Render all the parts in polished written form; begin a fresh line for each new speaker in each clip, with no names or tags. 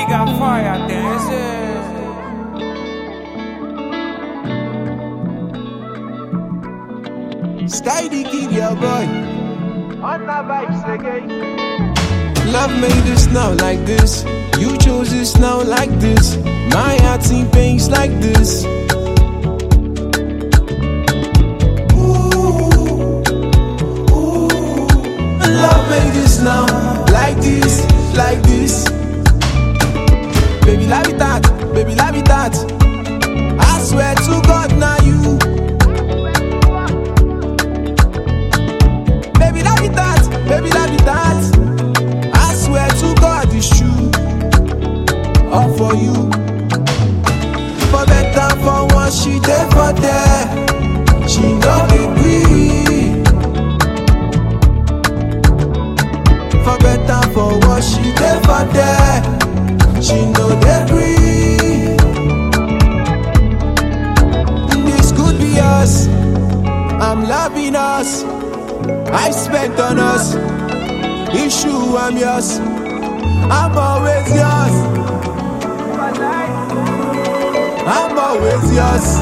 got fire dancing.
Sky the kid, your boy.
On the vibes again.
Love made this now like this. You chose this now like this. My heart in pains like this. Love made this now like this, like this. Baby, love it that, baby, love it that. I swear to God, now you. Baby, love it that, baby, love it that. I swear to God, it's true. All for you. For better, for what she did for there. She know they breathe. For better, for what she did for there. She know they breathe. This could be us. I'm loving us. I spent on us. It's true, I'm yours. I'm always yours. I'm always yours.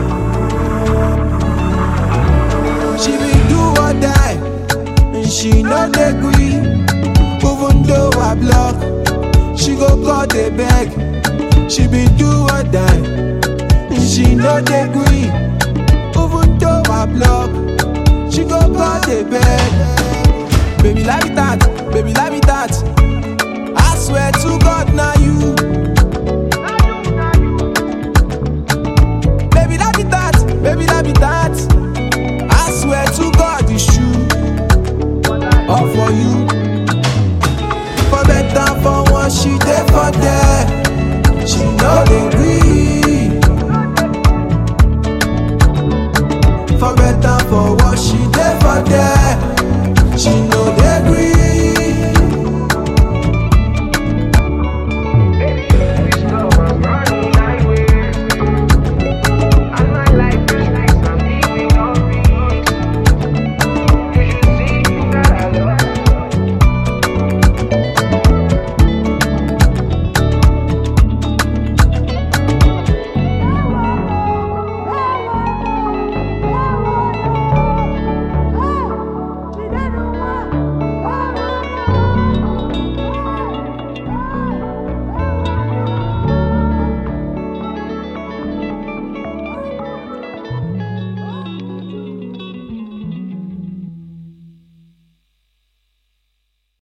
She will do or die, and she not agree. Even though I block, she go call the beg. She be do or die, and she not agree. Even though I block, she go call the beg. Baby, love it that, baby, love it that. I swear to God, now you. Baby, love it that, baby, love it that. I swear to God, it's true. All for you.